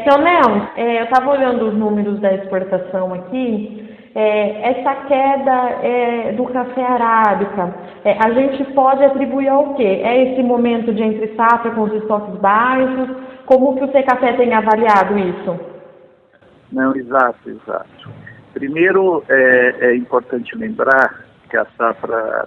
Seu Nel, eu estava olhando os números da exportação aqui. Essa queda do café arábica, a gente pode atribuir ao quê? É esse momento de entre safra com os estoques baixos? Como que o Secafé tem avaliado isso? Não, exato. Primeiro, é importante lembrar que a safra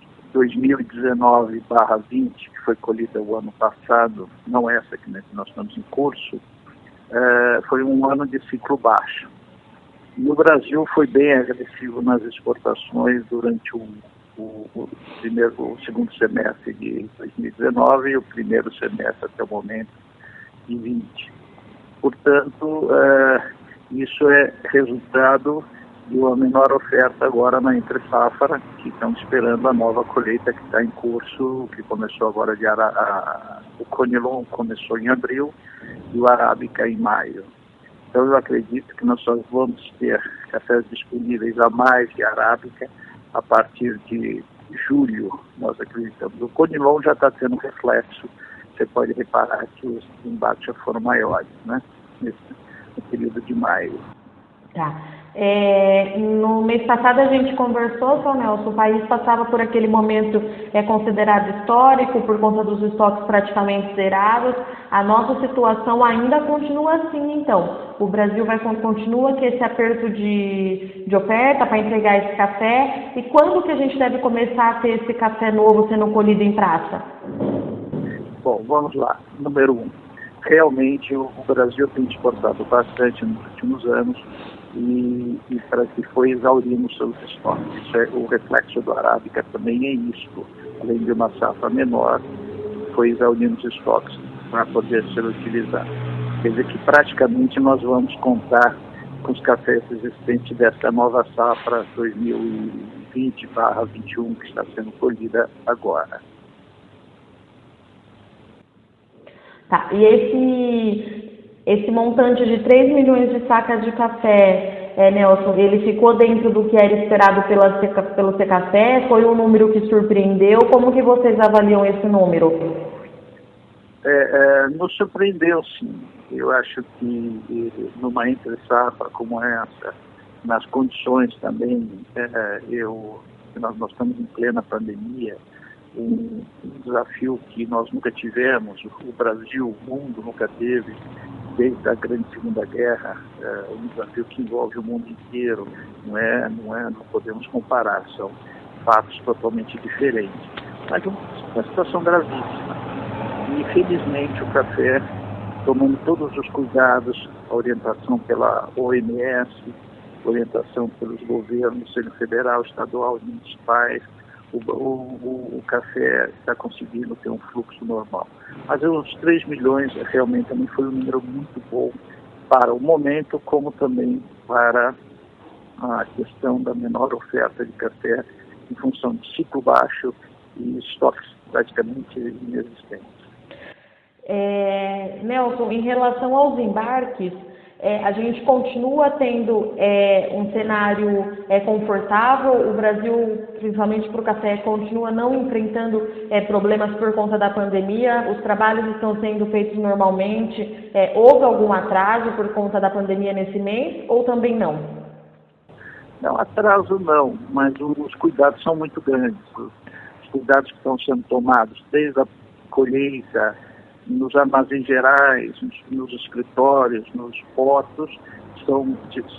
2019/20, que foi colhida o ano passado, não essa que nós estamos em curso, foi um ano de ciclo baixo. E o Brasil foi bem agressivo nas exportações durante o segundo semestre de 2019 e o primeiro semestre até o momento de 2020. Portanto, isso é resultado de uma menor oferta agora na entre-safra, que estão esperando a nova colheita que está em curso, que começou agora o Conilon começou em abril e o Arábica em maio. Então eu acredito que nós só vamos ter cafés disponíveis a mais de Arábica a partir de julho, nós acreditamos. O Conilon já está tendo reflexo, você pode reparar que os embates já foram maiores, né, no período de maio. Tá. No mês passado a gente conversou, Sr. Nelson, o país passava por aquele momento considerado histórico, por conta dos estoques praticamente zerados. A nossa situação ainda continua assim, então. O Brasil continua com esse aperto de oferta para entregar esse café. E quando que a gente deve começar a ter esse café novo sendo colhido em praça? Bom, vamos lá. Número 1. Realmente o Brasil tem exportado bastante nos últimos anos e para que foi exaurindo seus estoques. Isso o reflexo do Arábica também é isso. Além de uma safra menor, foi exaurindo os estoques para poder ser utilizado. Quer dizer que praticamente nós vamos contar com os cafés existentes dessa nova safra 2020/21 que está sendo colhida agora. Tá, e esse montante de 3 milhões de sacas de café, Nelson, ele ficou dentro do que era esperado pelo Secafé? Foi um número que surpreendeu? Como que vocês avaliam esse número? Nos surpreendeu, sim. Eu acho que numa entre-safra como essa, nas condições também, nós estamos em plena pandemia, um desafio que nós nunca tivemos, o Brasil, o mundo nunca teve, desde a grande Segunda Guerra, um desafio que envolve o mundo inteiro, não podemos comparar, são fatos totalmente diferentes. Mas uma situação gravíssima. E, infelizmente, o café, tomando todos os cuidados, a orientação pela OMS, orientação pelos governos, seja federal, estadual, municipais, o café está conseguindo ter um fluxo normal. Mas os 3 milhões realmente também foi um número muito bom para o momento, como também para a questão da menor oferta de café em função de ciclo baixo e estoques praticamente inexistentes. Nelson, em relação aos embarques, a gente continua tendo um cenário confortável. O Brasil, principalmente para o café, continua não enfrentando problemas por conta da pandemia. Os trabalhos estão sendo feitos normalmente. Houve algum atraso por conta da pandemia nesse mês ou também não? Não, atraso não, mas os cuidados são muito grandes. Os cuidados que estão sendo tomados desde a colheita, nos armazéns gerais, nos escritórios, nos portos, são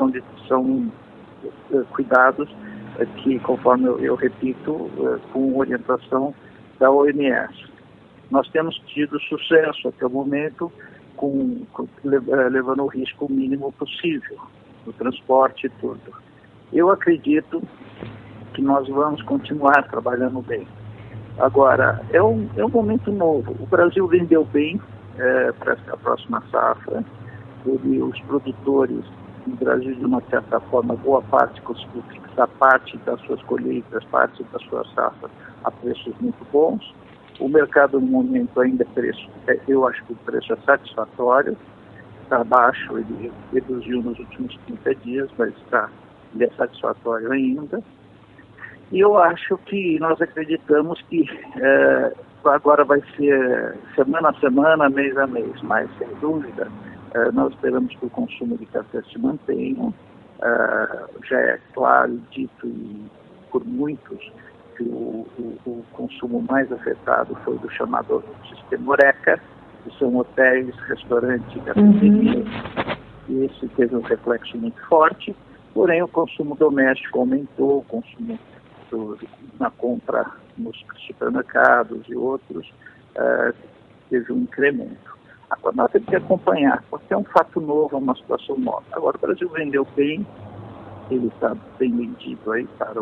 cuidados que, conforme eu repito, com orientação da OMS. Nós temos tido sucesso até o momento, levando o risco mínimo possível no transporte e tudo. Eu acredito que nós vamos continuar trabalhando bem. Agora, é um momento novo. O Brasil vendeu bem para essa próxima safra. Os produtores no Brasil, de uma certa forma, boa parte conseguiu fixar parte das suas colheitas, parte das suas safras a preços muito bons. O mercado, no momento, ainda eu acho que o preço é satisfatório. Está baixo, ele reduziu nos últimos 30 dias, mas ele é satisfatório ainda. E eu acho que nós acreditamos que agora vai ser semana a semana, mês a mês, mas sem dúvida Nós esperamos que o consumo de café se mantenha. Já é claro, dito por muitos, que o consumo mais afetado foi do chamado sistema Horeca, que são hotéis, restaurantes e cafeterias. E esse teve um reflexo muito forte, porém o consumo doméstico aumentou, o consumo na compra nos supermercados e outros teve um incremento. Agora nós temos que acompanhar, porque é um fato novo, é uma situação nova. Agora o Brasil vendeu bem, ele está bem vendido aí para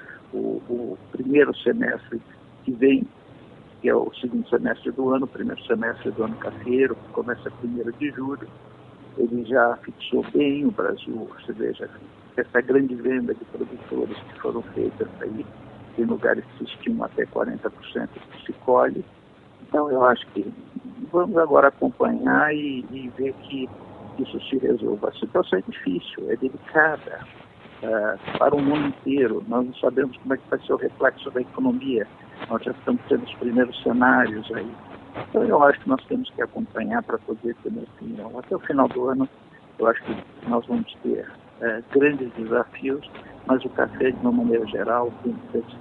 o primeiro semestre que vem, que é o segundo semestre do ano, o primeiro semestre do ano cafeiro, que começa 1º de julho. Ele já fixou bem o Brasil, você veja, essa grande venda de produtores que foram feitas aí, em lugares que se estima até 40% que se colhe. Então eu acho que vamos agora acompanhar e ver que isso se resolva. A situação é difícil, é delicada para o mundo inteiro. Nós não sabemos como é que vai ser o reflexo da economia. Nós já estamos tendo os primeiros cenários aí. Então eu acho que nós temos que acompanhar para poder ter uma opinião. Até o final do ano, eu acho que nós vamos ter grandes desafios, mas o café, de uma maneira geral, tem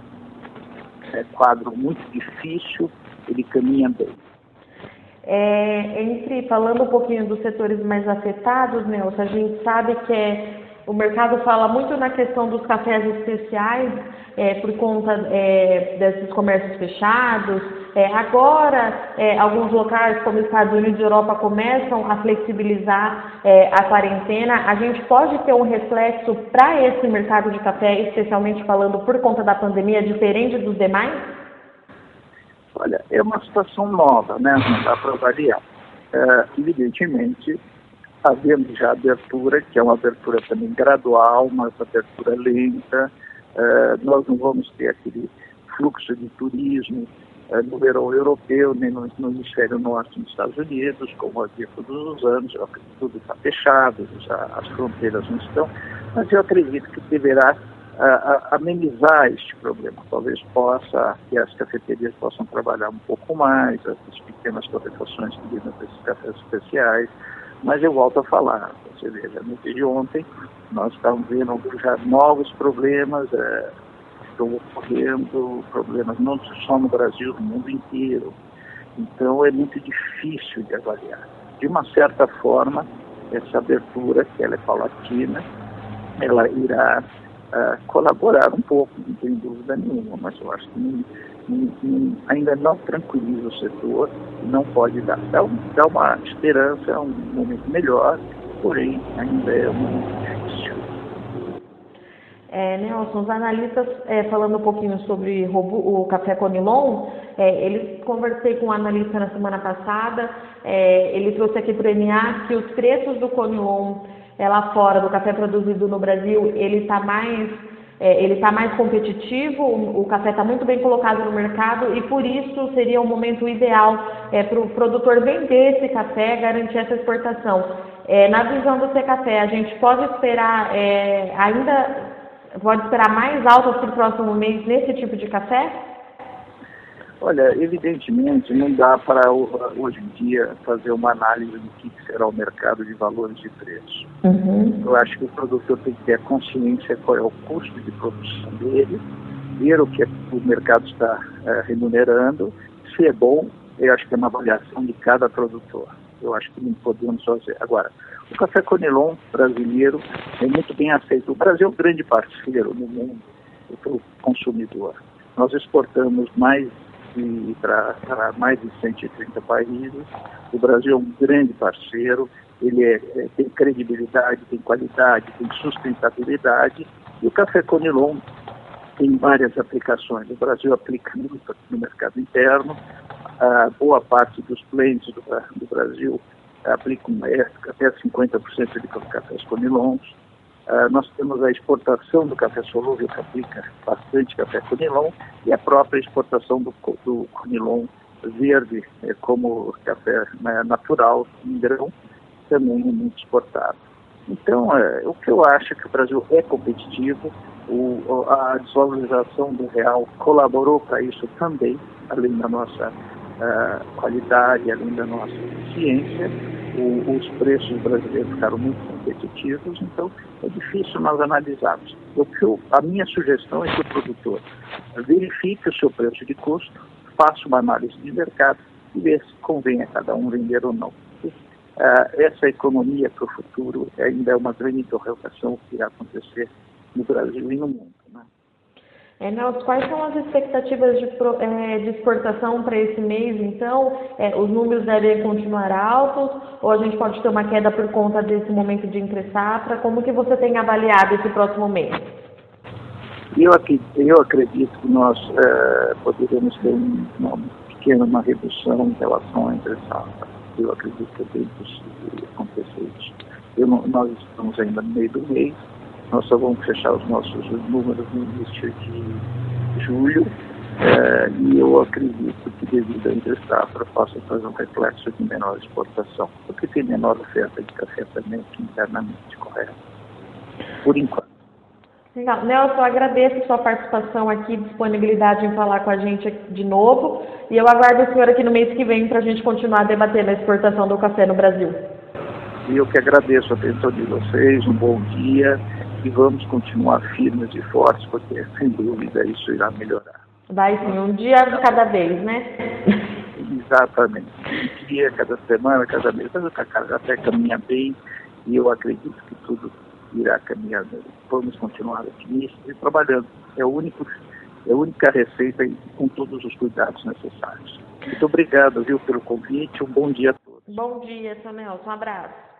esse quadro muito difícil, ele caminha bem. Falando um pouquinho dos setores mais afetados, Nelson, a gente sabe que o mercado fala muito na questão dos cafés especiais, por conta desses comércios fechados. Agora, alguns locais, como Estados Unidos e Europa, começam a flexibilizar a quarentena. A gente pode ter um reflexo para esse mercado de café, especialmente falando por conta da pandemia, diferente dos demais? Olha, é uma situação nova, né? Não dá para avaliar. Evidentemente, havendo já abertura, que é uma abertura também gradual, uma abertura lenta, nós não vamos ter aquele fluxo de turismo no verão europeu, nem no hemisfério norte dos Estados Unidos, como havia todos os anos. Tudo está fechado, as fronteiras não estão, mas eu acredito que deverá amenizar este problema. Talvez que as cafeterias possam trabalhar um pouco mais, as pequenas torrefações que lidam com esses cafés especiais, mas eu volto a falar, você veja, no dia de ontem nós estamos vendo já novos problemas, estão ocorrendo problemas não só no Brasil, no mundo inteiro. Então é muito difícil de avaliar. De uma certa forma, essa abertura, que ela é paulatina, ela irá colaborar um pouco, não tem dúvida nenhuma, mas eu acho que ainda não tranquiliza o setor, não pode dar uma esperança, é um momento melhor, porém ainda é um momento difícil. Nelson, os analistas, falando um pouquinho sobre o café Conilon, conversei com um analista na semana passada, ele trouxe aqui para o NA que os preços do Conilon lá fora, do café produzido no Brasil, ele está mais competitivo, o café está muito bem colocado no mercado e por isso seria o momento ideal para o produtor vender esse café, garantir essa exportação. Na visão do Secafé, a gente pode esperar mais altas para o próximo mês nesse tipo de café? Olha, evidentemente não dá para hoje em dia fazer uma análise do que será o mercado de valores de preço. Eu acho que o produtor tem que ter consciência qual é o custo de produção dele, ver o que o mercado está remunerando, se é bom, eu acho que é uma avaliação de cada produtor. Eu acho que não podemos fazer. Agora, o café Conilon brasileiro é muito bem aceito. O Brasil é um grande parceiro no mundo para o consumidor. Nós exportamos para mais de 130 países. O Brasil é um grande parceiro, ele tem credibilidade, tem qualidade, tem sustentabilidade, e o café Conilon tem várias aplicações. O Brasil aplica muito aqui no mercado interno, boa parte dos blends do Brasil aplicam até 50% de cafés Conilons. Nós temos a exportação do café solúvel, que aplica bastante café Conilon, e a própria exportação do Conilon verde, como café natural, em grão, também é muito exportado. Então, o que eu acho é que o Brasil é competitivo, a desvalorização do real colaborou para isso também, além da nossa qualidade, além da nossa eficiência, os preços brasileiros ficaram muito competitivos, então é difícil nós analisarmos. A minha sugestão é que o produtor verifique o seu preço de custo, faça uma análise de mercado e veja se convém a cada um vender ou não. Essa economia para o futuro ainda é uma grande interrogação que irá acontecer no Brasil e no mundo, né? Nelson, quais são as expectativas de exportação para esse mês, então? Os números devem continuar altos ou a gente pode ter uma queda por conta desse momento de entre-safra? Como que você tem avaliado esse próximo mês? Eu acredito que nós poderemos ter uma redução em relação à entre-safra. Eu acredito que é bem possível acontecer isso. Nós estamos ainda no meio do mês. Nós só vamos fechar os nossos números no início de julho e eu acredito que devido à entre-safra possa fazer um reflexo de menor exportação, porque tem menor oferta de café também aqui internamente, correto? Por enquanto. Legal. Nelson, eu agradeço a sua participação aqui, disponibilidade em falar com a gente de novo e eu aguardo o senhor aqui no mês que vem para a gente continuar debatendo a exportação do café no Brasil. E eu que agradeço a atenção de vocês, um bom dia. E vamos continuar firmes e fortes, porque, sem dúvida, isso irá melhorar. Vai sim, um dia de cada vez, né? Exatamente. Um dia, cada semana, cada mês. Mas o café caminha bem e eu acredito que tudo irá caminhar bem. Vamos continuar otimistas e trabalhando. É a única receita com todos os cuidados necessários. Muito obrigado, pelo convite. Um bom dia a todos. Bom dia, seu Nelson. Um abraço.